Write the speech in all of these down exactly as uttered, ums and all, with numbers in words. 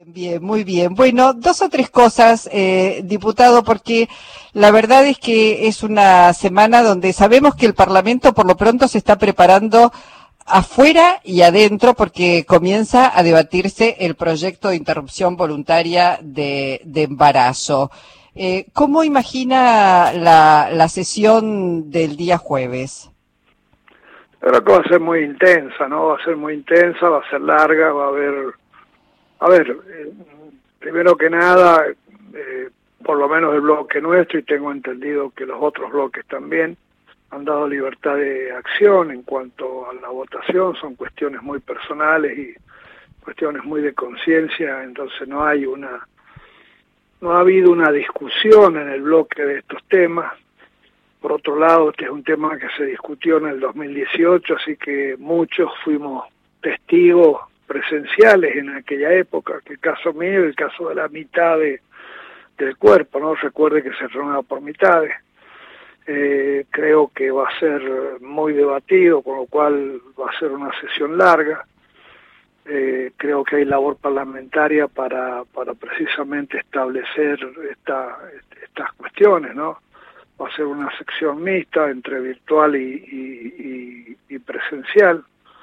Bien, muy bien. Bueno, dos o tres cosas, eh, diputado, porque la verdad es que es una semana donde sabemos que el Parlamento por lo pronto se está preparando afuera y adentro porque comienza a debatirse el proyecto de interrupción voluntaria de, de embarazo. Eh, ¿Cómo imagina la, la sesión del día jueves? Creo que va a ser muy intensa, ¿no? Va a ser muy intensa, va a ser larga, va a haber... A ver, eh, primero que nada, eh, por lo menos el bloque nuestro, y tengo entendido que los otros bloques también, han dado libertad de acción en cuanto a la votación, son cuestiones muy personales y cuestiones muy de conciencia, entonces no hay una, no ha habido una discusión en el bloque de estos temas. Por otro lado, este es un tema que se discutió en el dos mil dieciocho, así que muchos fuimos testigos presenciales en aquella época, que el caso mío, el caso de la mitad de, del cuerpo, ¿no? Recuerde que se reúna por mitades. Eh, creo que va a ser muy debatido, con lo cual va a ser una sesión larga. Eh, creo que hay labor parlamentaria para, para precisamente establecer esta, estas cuestiones, ¿no? Va a ser una sección mixta entre virtual y, y, y, y presencial.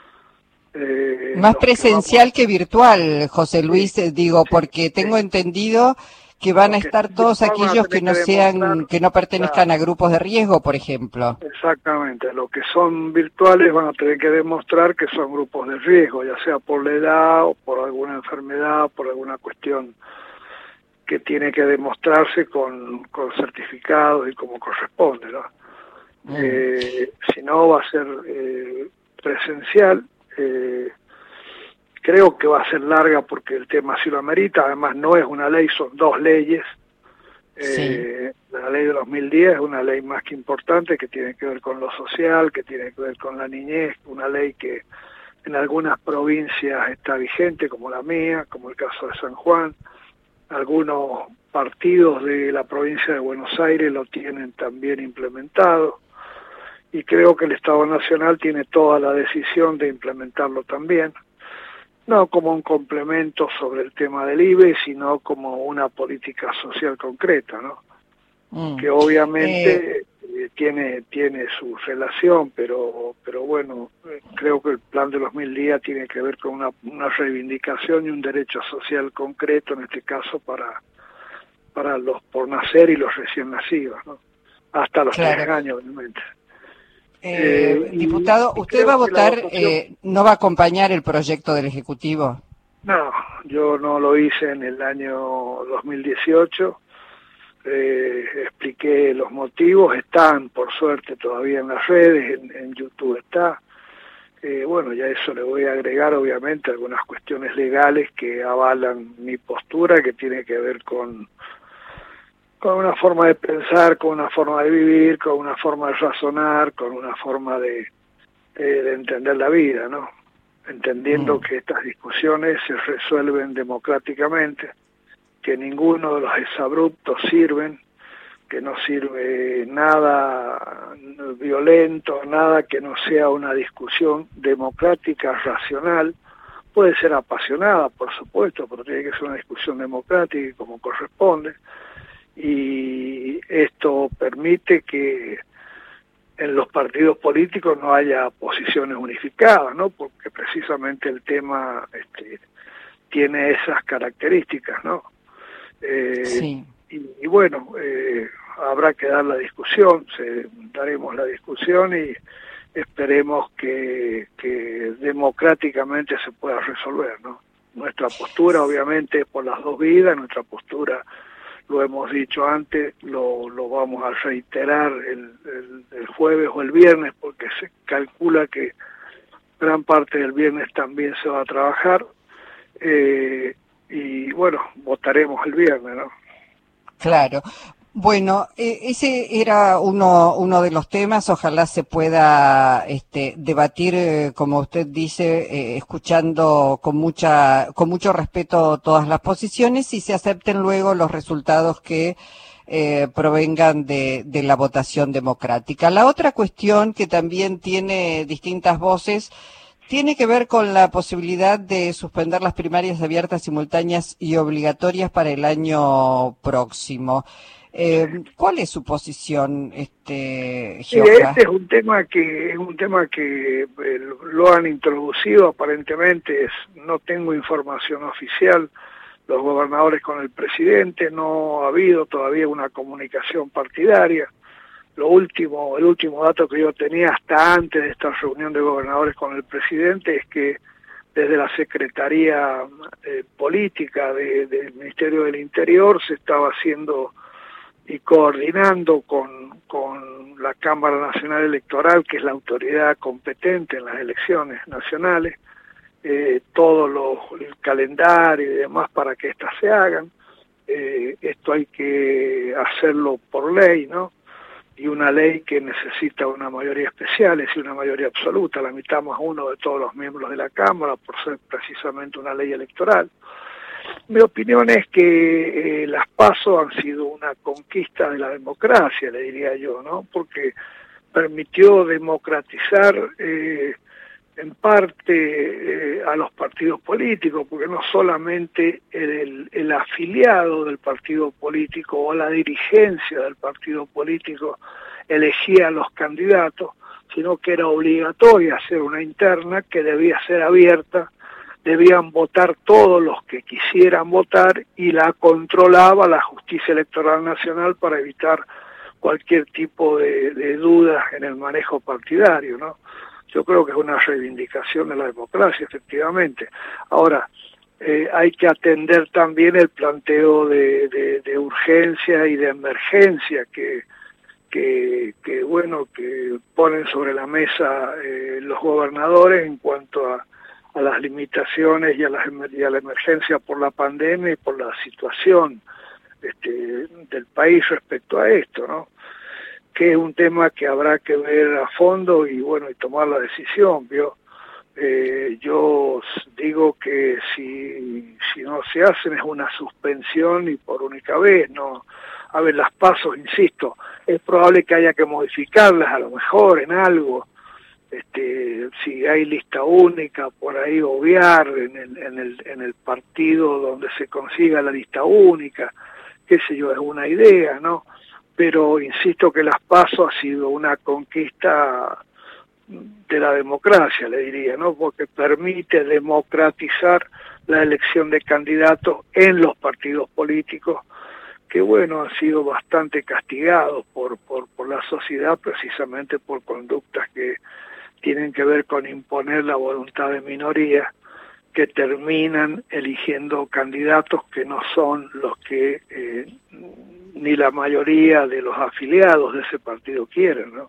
Eh, Más presencial que, vamos... que virtual, José Luis, sí, digo, sí, porque tengo sí. entendido que van a estar todos aquellos que no sean, que no pertenezcan a grupos de riesgo, por ejemplo. Exactamente, los que son virtuales van a tener que demostrar que son grupos de riesgo, ya sea por la edad o por alguna enfermedad, por alguna cuestión que tiene que demostrarse con, con certificados y como corresponde, ¿no? Mm. Eh, si no, va a ser eh, presencial. Eh, creo que va a ser larga porque el tema sí lo amerita, además no es una ley, son dos leyes. Eh, sí. La ley de dos mil diez es una ley más que importante, que tiene que ver con lo social, que tiene que ver con la niñez, una ley que en algunas provincias está vigente, como la mía, como el caso de San Juan. Algunos partidos de la provincia de Buenos Aires lo tienen también implementado. Y creo que el Estado Nacional tiene toda la decisión de implementarlo también, no como un complemento sobre el tema del I B E, sino como una política social concreta, ¿no? Mm. Que obviamente eh... Eh, tiene tiene su relación, pero pero bueno, eh, creo que el plan de los mil días tiene que ver con una, una reivindicación y un derecho social concreto, en este caso para para los por nacer y los recién nacidos, ¿no? Hasta los claro. tres años, obviamente. Eh, eh, diputado, ¿usted va a votar, votación... eh, no va a acompañar el proyecto del Ejecutivo? No, yo no lo hice en el año dos mil dieciocho, eh, expliqué los motivos, están por suerte todavía en las redes, en, en YouTube está. Eh, bueno, ya eso le voy a agregar obviamente algunas cuestiones legales que avalan mi postura, que tiene que ver con... con una forma de pensar, con una forma de vivir, con una forma de razonar, con una forma de, eh, de entender la vida, ¿no? Entendiendo mm. que estas discusiones se resuelven democráticamente, que ninguno de los exabruptos sirven, que no sirve nada violento, nada que no sea una discusión democrática, racional. Puede ser apasionada, por supuesto, pero tiene que ser una discusión democrática y como corresponde. Y esto permite que en los partidos políticos no haya posiciones unificadas, ¿no? Porque precisamente el tema este, tiene esas características, ¿no? Eh, sí. y, y bueno, eh, habrá que dar la discusión, se, daremos la discusión y esperemos que, que democráticamente se pueda resolver, ¿no? Nuestra postura, obviamente, es por las dos vidas, nuestra postura... Lo hemos dicho antes, lo, lo vamos a reiterar el, el, el jueves o el viernes, porque se calcula que gran parte del viernes también se va a trabajar, eh, y bueno, votaremos el viernes, ¿no? Claro. Bueno, eh, ese era uno uno de los temas, ojalá se pueda este, debatir, eh, como usted dice, eh, escuchando con mucha con mucho respeto todas las posiciones y se acepten luego los resultados que eh, provengan de, de la votación democrática. La otra cuestión que también tiene distintas voces tiene que ver con la posibilidad de suspender las primarias abiertas, simultáneas y obligatorias para el año próximo. Eh, ¿Cuál es su posición, este, Gioja? Este es un tema que es un tema que eh, lo han introducido aparentemente. Es, no tengo información oficial. Los gobernadores con el presidente, no ha habido todavía una comunicación partidaria. Lo último, el último dato que yo tenía hasta antes de esta reunión de gobernadores con el presidente es que desde la Secretaría eh, Política de, del Ministerio del Interior se estaba haciendo y coordinando con, con la Cámara Nacional Electoral, que es la autoridad competente en las elecciones nacionales, eh, todo lo, el calendario y demás para que éstas se hagan. Eh, esto hay que hacerlo por ley, ¿no? Y una ley que necesita una mayoría especial, es decir, una mayoría absoluta, la mitad más uno de todos los miembros de la Cámara, por ser precisamente una ley electoral. Mi opinión es que eh, las PASO han sido una conquista de la democracia, le diría yo, ¿no? Porque permitió democratizar eh, en parte eh, a los partidos políticos, porque no solamente el, el afiliado del partido político o la dirigencia del partido político elegía a los candidatos, sino que era obligatoria hacer una interna que debía ser abierta, debían votar todos los que quisieran votar y la controlaba la Justicia Electoral Nacional para evitar cualquier tipo de, de dudas en el manejo partidario, ¿no? Yo creo que es una reivindicación de la democracia, efectivamente. Ahora, eh, hay que atender también el planteo de, de, de urgencia y de emergencia que, que, que, bueno, que ponen sobre la mesa eh, los gobernadores en cuanto a, a las limitaciones y a, las, y a la emergencia por la pandemia y por la situación este, del país respecto a esto, ¿no? Que es un tema que habrá que ver a fondo y bueno, y tomar la decisión, ¿vio? Eh, yo digo que si, si no se hacen es una suspensión y por única vez, no. A ver, las pasos, insisto, es probable que haya que modificarlas a lo mejor en algo, este, si hay lista única, por ahí obviar en el, en el, en el partido donde se consiga la lista única, qué sé yo, es una idea, ¿no? Pero insisto que las PASO ha sido una conquista de la democracia, le diría, ¿no? Porque permite democratizar la elección de candidatos en los partidos políticos, que bueno, han sido bastante castigados por, por, por la sociedad precisamente por conductas que tienen que ver con imponer la voluntad de minorías, que terminan eligiendo candidatos que no son los que eh, ni la mayoría de los afiliados de ese partido quieren, ¿no?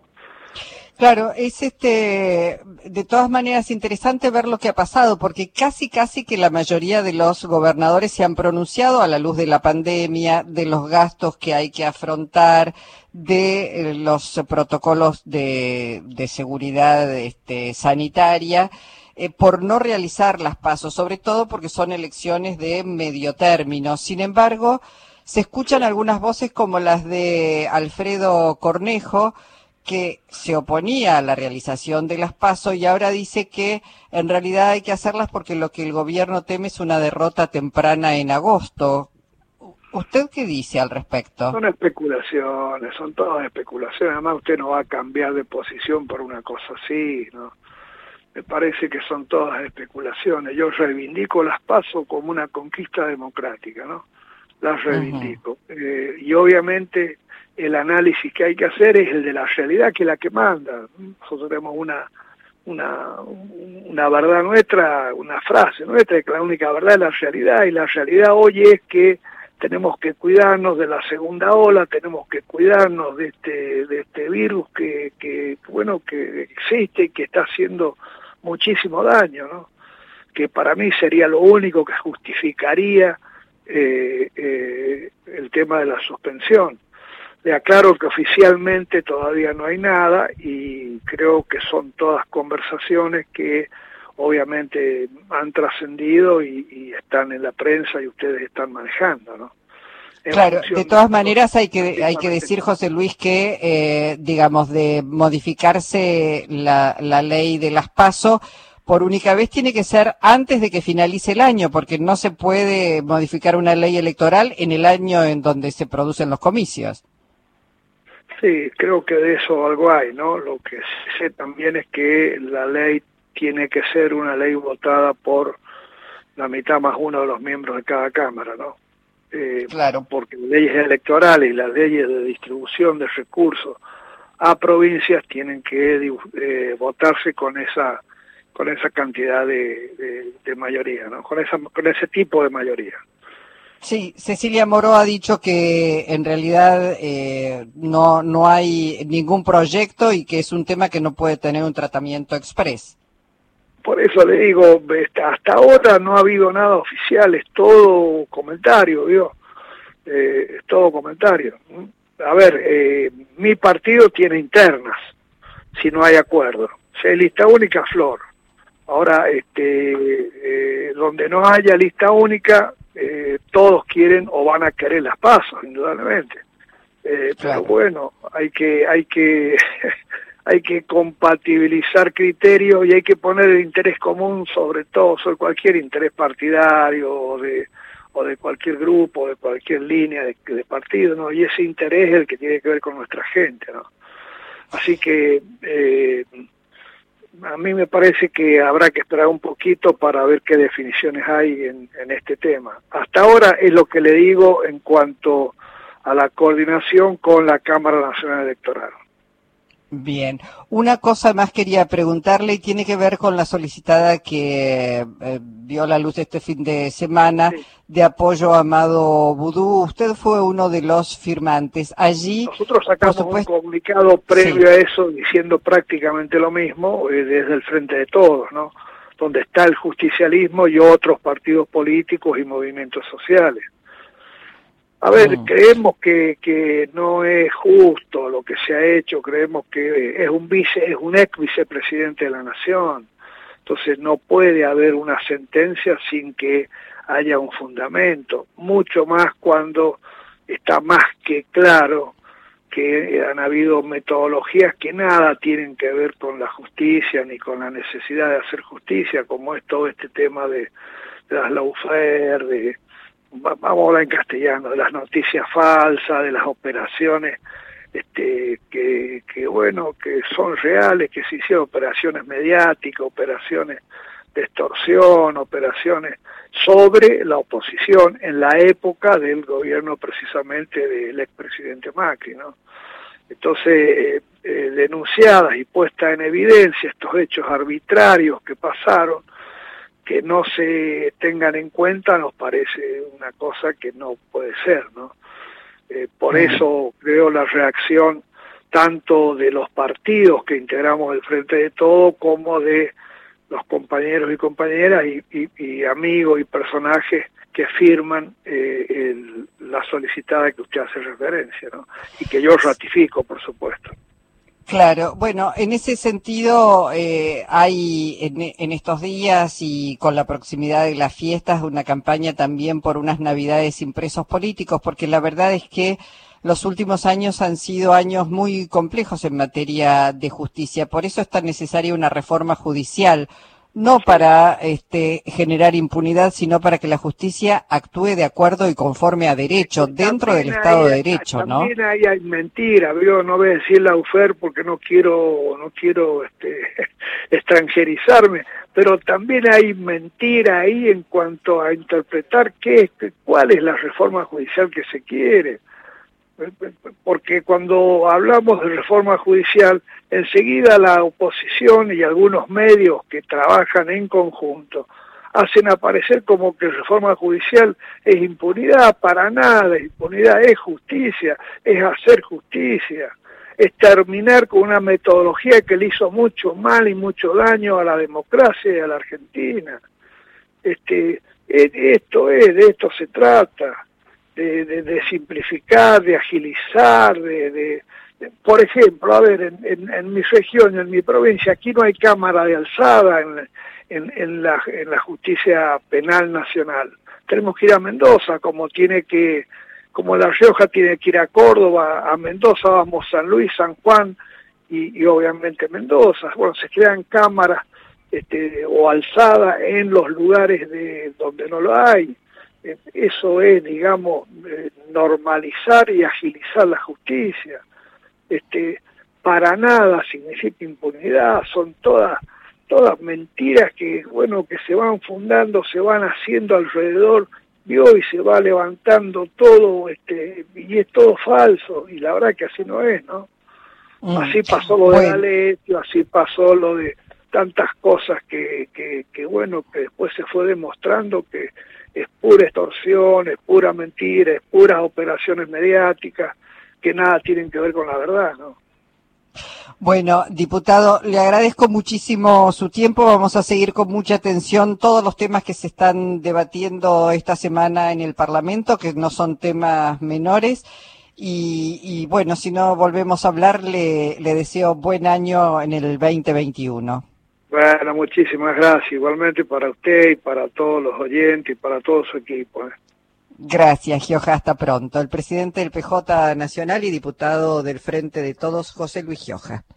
Claro, es este, de todas maneras interesante ver lo que ha pasado, porque casi casi que la mayoría de los gobernadores se han pronunciado a la luz de la pandemia, de los gastos que hay que afrontar, de eh, los protocolos de, de seguridad este, sanitaria, eh, por no realizar las PASO, sobre todo porque son elecciones de medio término. Sin embargo, se escuchan algunas voces como las de Alfredo Cornejo, que se oponía a la realización de las PASO y ahora dice que en realidad hay que hacerlas porque lo que el gobierno teme es una derrota temprana en agosto. ¿Usted qué dice al respecto? Son especulaciones, son todas especulaciones. Además, usted no va a cambiar de posición por una cosa así, ¿no? Me parece que son todas especulaciones. Yo reivindico las PASO como una conquista democrática, ¿no? Las reivindico. Uh-huh. eh, y obviamente el análisis que hay que hacer es el de la realidad, que es la que manda. Nosotros tenemos una, una, una verdad nuestra, una frase nuestra, que la única verdad es la realidad, y la realidad hoy es que tenemos que cuidarnos de la segunda ola, tenemos que cuidarnos de este, de este virus que, que, bueno, que existe y que está haciendo muchísimo daño, ¿no? Que para mí sería lo único que justificaría eh, eh, el tema de la suspensión. Le aclaro que oficialmente todavía no hay nada y creo que son todas conversaciones que obviamente han trascendido y, y están en la prensa y ustedes están manejando, ¿no? En claro, de todas maneras hay que hay que decir, José Luis, que eh, digamos, de modificarse la, la ley de las PASO, por única vez tiene que ser antes de que finalice el año, porque no se puede modificar una ley electoral en el año en donde se producen los comicios. Sí, creo que de eso algo hay, ¿no? Lo que sé también es que la ley tiene que ser una ley votada por la mitad más uno de los miembros de cada Cámara, ¿no? Eh, claro. Porque las leyes electorales y las leyes de distribución de recursos a provincias tienen que eh, votarse con esa con esa cantidad de, de, de mayoría, ¿no? Con esa con ese tipo de mayoría. Sí, Cecilia Moró ha dicho que en realidad eh, no no hay ningún proyecto y que es un tema que no puede tener un tratamiento express. Por eso le digo, hasta ahora no ha habido nada oficial, es todo comentario, ¿vio? Eh, es todo comentario. A ver, eh, mi partido tiene internas, si no hay acuerdo. Si hay lista única, flor. Ahora, este, eh, donde no haya lista única, eh, todos quieren o van a querer las pasos, indudablemente. Eh, claro. Pero bueno, hay que, hay que, hay que compatibilizar criterios y hay que poner el interés común sobre todo, sobre cualquier interés partidario o de, o de cualquier grupo, de cualquier línea de, de partido, ¿no? Y ese interés es el que tiene que ver con nuestra gente, ¿no? Así que eh, a mí me parece que habrá que esperar un poquito para ver qué definiciones hay en, en este tema. Hasta ahora es lo que le digo en cuanto a la coordinación con la Cámara Nacional Electoral. Bien, una cosa más quería preguntarle y tiene que ver con la solicitada que eh, vio la luz este fin de semana sí. de apoyo a Amado Vudú. Usted fue uno de los firmantes. Allí, nosotros sacamos supuesto... un comunicado previo sí. a eso diciendo prácticamente lo mismo eh, desde el Frente de Todos, ¿no? Donde está el justicialismo y otros partidos políticos y movimientos sociales. A ver, mm. creemos que, que no es justo lo que se ha hecho, creemos que es un vice, es un ex vicepresidente de la Nación, entonces no puede haber una sentencia sin que haya un fundamento, mucho más cuando está más que claro que han habido metodologías que nada tienen que ver con la justicia ni con la necesidad de hacer justicia, como es todo este tema de, de las lawfare, de vamos a hablar en castellano, de las noticias falsas, de las operaciones este, que, que bueno, que son reales, que se hicieron operaciones mediáticas, operaciones de extorsión, operaciones sobre la oposición en la época del gobierno precisamente del expresidente Macri, ¿no? Entonces, eh, eh, denunciadas y puestas en evidencia estos hechos arbitrarios que pasaron, que no se tengan en cuenta nos parece una cosa que no puede ser, ¿no? Eh, por mm. eso creo la reacción tanto de los partidos que integramos el Frente de Todo como de los compañeros y compañeras y, y, y amigos y personajes que firman eh, el, la solicitada que usted hace referencia, ¿no? Y que yo ratifico, por supuesto. Claro, bueno, en ese sentido eh, hay en, en estos días y con la proximidad de las fiestas una campaña también por unas navidades sin presos políticos, porque la verdad es que los últimos años han sido años muy complejos en materia de justicia, por eso es tan necesaria una reforma judicial, no para este, generar impunidad, sino para que la justicia actúe de acuerdo y conforme a derecho, dentro del Estado de Derecho, ¿no? También ahí hay mentira, yo no voy a decir la lawfare porque no quiero, no quiero este, extranjerizarme, pero también hay mentira ahí en cuanto a interpretar qué, cuál es la reforma judicial que se quiere. Porque cuando hablamos de reforma judicial, enseguida la oposición y algunos medios que trabajan en conjunto hacen aparecer como que reforma judicial es impunidad. Para nada, impunidad es justicia, es hacer justicia, es terminar con una metodología que le hizo mucho mal y mucho daño a la democracia y a la Argentina. Este, esto es, de esto se trata. De, de, de simplificar, de agilizar, de, de, de por ejemplo, a ver, en, en, en mi región, en mi provincia, aquí no hay cámara de alzada en, en, en, la, en la justicia penal nacional. Tenemos que ir a Mendoza, como tiene que, como La Rioja tiene que ir a Córdoba, a Mendoza vamos San Luis, San Juan y, y obviamente Mendoza. Bueno, se crean cámaras este, o alzada en los lugares de donde no lo hay. Eso es, digamos, normalizar y agilizar la justicia. Este, para nada significa impunidad, son todas todas mentiras que, bueno, que se van fundando, se van haciendo alrededor, y hoy se va levantando todo, este, y es todo falso, y la verdad que así no es, ¿no? Mm. Así pasó lo bueno. de la leche, así pasó lo de tantas cosas que, que, que, bueno, que después se fue demostrando que es pura extorsión, es pura mentira, es puras operaciones mediáticas, que nada tienen que ver con la verdad, ¿no? Bueno, diputado, le agradezco muchísimo su tiempo. Vamos a seguir con mucha atención todos los temas que se están debatiendo esta semana en el Parlamento, que no son temas menores. Y, y bueno, si no volvemos a hablar, le, le deseo buen año en el veinte veintiuno. Bueno, muchísimas gracias. Igualmente para usted y para todos los oyentes y para todo su equipo, ¿eh? Gracias, Gioja. Hasta pronto. El presidente del P J Nacional y diputado del Frente de Todos, José Luis Gioja.